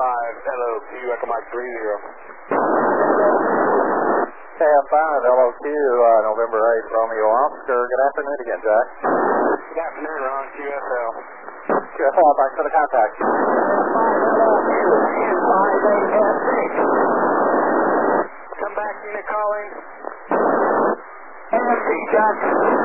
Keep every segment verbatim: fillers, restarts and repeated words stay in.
five, L O Q, Echo Mike three zero. K F five, L O Q, uh, November eighth, Romeo Oscar. Good afternoon again, Jack. Good afternoon, Ron, Q S L. Q S L, thanks for the contact. five A F six. Come back, unit calling. A F six, Jack.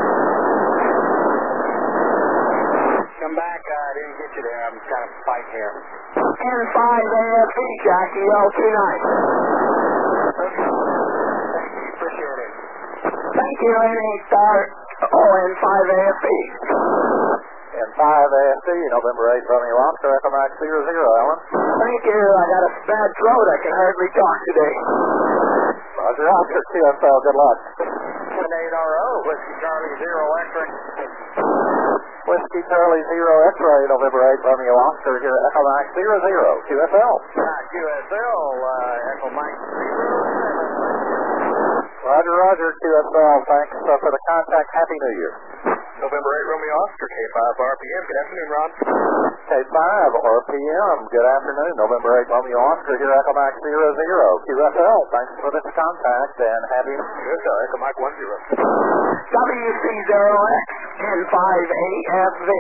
Come back, uh, I didn't get you there. I'm kind of fighting here. N five A F six, Jack, E L two nine. Okay. Thank you, appreciate it. Thank you, N eight star, oh, N five A F six. N five A F C, November eighth, Romeo Oscar, Echo Mike zero zero, Alan. Thank you, I got a bad throat, I can hardly talk today. Roger, Oscar, Q S L, good luck. seven eight R O, Whiskey Charlie zero X-ray. Whiskey Charlie zero X-ray, November eighth, Romeo Oscar, here at Echo Mike zero zero, Q S L. Ah, Q S L, uh, Echo Mike three zero seven. Roger, Roger, Q S L, thanks uh, for the contact. Happy New Year. November eighth, Romeo Oscar, K five R P M. Good afternoon, Ron. K five R P M, good afternoon. November eighth, Romeo Oscar, here at Echo Mike zero zero, Q S L. Thanks for this contact and happy New Year. Yes, sir, Echo Mike one zero. W C zero X, N five A F V.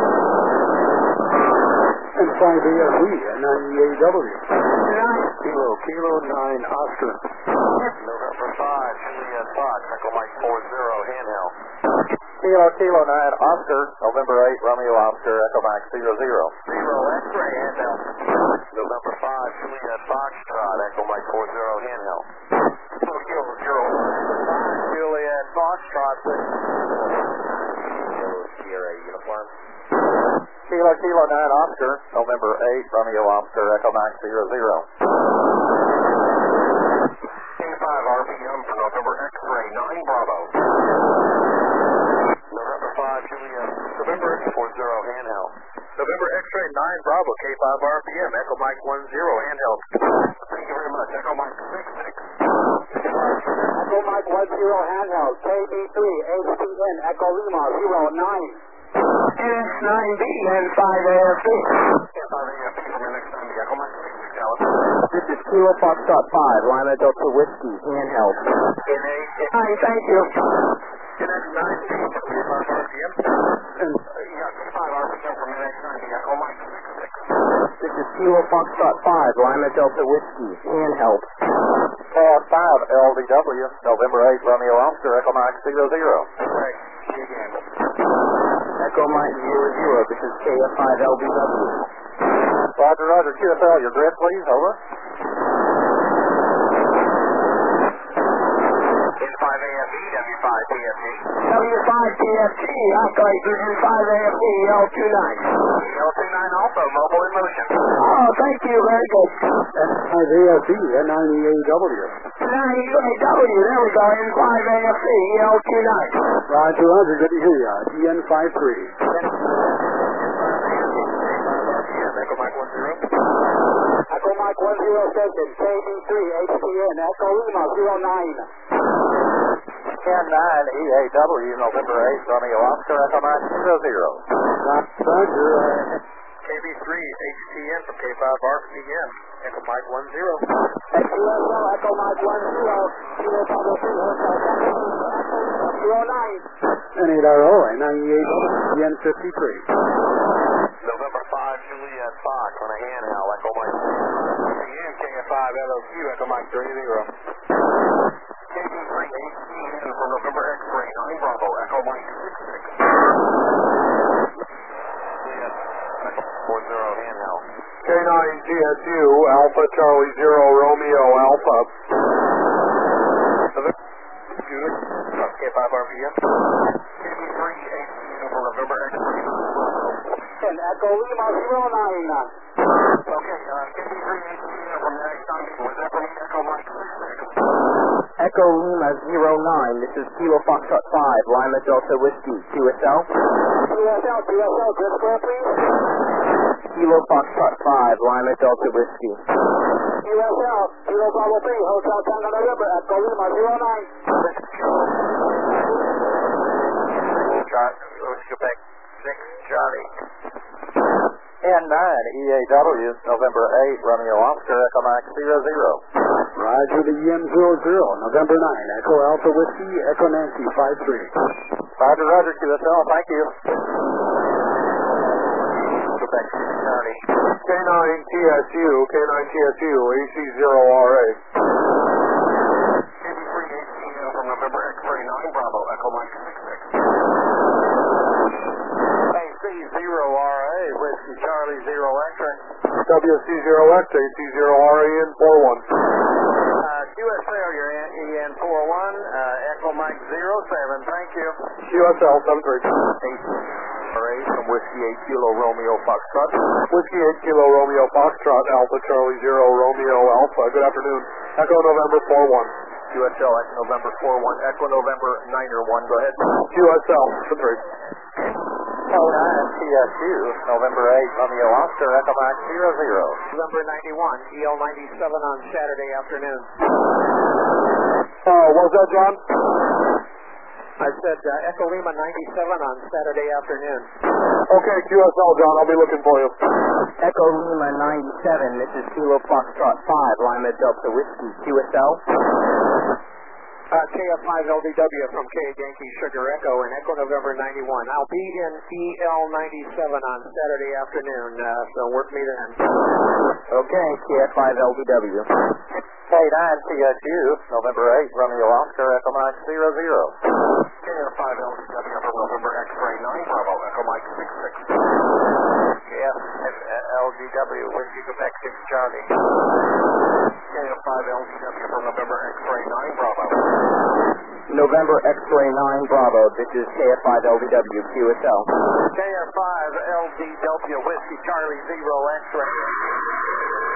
N five A F V, ninety-eight W. Kilo, Kilo nine Oscar. November five, Juliet Fox, Echo Mike four zero, handheld. Kilo, Kilo nine Oscar, November eighth, Romeo Oscar, Echo Mike zero zero. Zero X-ray, handheld. November five, Juliet Foxtrot, Echo Mike four zero, handheld. Kilo, Kilo, zero, five, Juliet Foxtrot, Kilo, Sierra uniform. Kilo, Kilo nine Oscar, November eighth, Romeo Oscar, Echo Mike zero zero. K five R P M for November X-ray, nine Bravo. November five, Juliet, November four zero, handheld. November X-ray, nine Bravo, K five R P M, Echo Mike one zero, handheld. Thank you very much, Echo Mike six six. Echo Mike one zero, handheld. K B three, H T N, Echo Lima zero nine. N nine B, N five A F B. N five A F B from your next time, Echo Mike six six, Alice. This is Kilo Foxtrot five, Lima Delta Whiskey, handheld. N eight nine, thank you. N X nine B from K five R P M. And You got K five R P M from N X nine B, Echo Mike six six. this is Kilo Foxtrot five, Lima Delta Whiskey, handheld. K F five L D W, November eighth, Romeo Oscar, Echo Mike zero zero. Right, see you again. Echo Mike zero zero, this is K F five L D W. Roger, Roger, Q S L, your grid, please, over. N five A F E, W five P F G. W five P F G, oscillator N five A F E, L two nine. L two nine also, mobile in motion. Oh, thank you, very good. N five A F E, ninety-eight W. ninety-eight W, there we go, N five A F E, L two nine. Roger, Roger, good to hear you. D N five three. Echo Mike one zero. Echo Mike one zero station, K B three, H T N, Echo Lima zero nine. N nine E A W, November eighth, Romeo Oscar, Echo Mike zero zero. Roger, uh, K B three, H T N from K five R P M, Echo Mike one zero. Q S L, Echo Mike one zero, Kilo Bravo three, Hotel Echo zero nine. N eight R O, ninety-eight, D N fifty-three. November five, Juliet Fox on a handheld, Echo Mike and K F five L O Q, Echo Mike three zero. K B three, H T N from November X-ray, nine Bravo, Echo Mike six six. Juliet, Echo four zero, handheld. K nine G S U, Alpha Charlie zero, Romeo Alpha. K five R P M. K B three, H T N from November X-ray, nine Bravo. And Echo Lima zero nine. Okay, uh, K B three, H T N from the next time. Was that from Echo Mike six six? Echo Lima zero nine, this is Kilo Foxtrot five, Lima Delta Whiskey, Q S L. Q S L, Q S L, grid square please. Kilo Foxtrot five, Lima Delta Whiskey. Q S L, Kilo Bravo three, Hotel Tango November, Echo Lima zero nine. Let's go back. Six, Charlie. N nine E A W, November eight, Romeo Oscar, Echo Max zero zero. Roger the E M zero zero, November nine, Echo Alpha Whiskey, Echo Nancy five three. Roger, Roger, Q S L, thank you. Quebec City, Charlie. K nine T S U, K nine T S U, A C zero R A. eighty-three eighteen from November X-ray nine, Bravo, Echo Mike six six. A C zero R A, Whiskey Charlie zero X-ray. W C zero X, A C zero R A N four one. Uh, Q S L, you're E N four one, uh, Echo Mike zero seven, thank you. Q S L seven three. R A from Whiskey eight Kilo Romeo Foxtrot. Whiskey eight Kilo Romeo Foxtrot, Alpha Charlie zero Romeo Alpha. Good afternoon. Echo November four one. Q S L, Echo November four one, Echo November niner one, go ahead. Q S L seven three. K nine T S U, November eight, Romeo Oscar, Echo Max zero zero. November ninety-one, E L ninety-seven on Saturday afternoon. Uh, what was that, John? I said uh, Echo Lima ninety-seven on Saturday afternoon. Okay, Q S L, John, I'll be looking for you. Echo Lima ninety-seven, this is Kilo Foxtrot five, Lima Delta Whiskey, Q S L. Uh, K F five L D W from K Yankee Sugar Echo and Echo November ninety-one. I'll be in E L ninety-seven on Saturday afternoon, uh, so work me then. Okay, K F five L D W. K nine T S U, November eight, Romeo Oscar, Echo Max zero zero. K F five L D W from November X-ray nine, Bravo, Echo Mike six six. K F L D W, Whiskey Quebec six Charlie. K F five L D W from November X-ray nine, Bravo. November X-ray nine, Bravo, this is K F five L D W, Q S L. K F five L D W, Whiskey Charlie zero X-ray.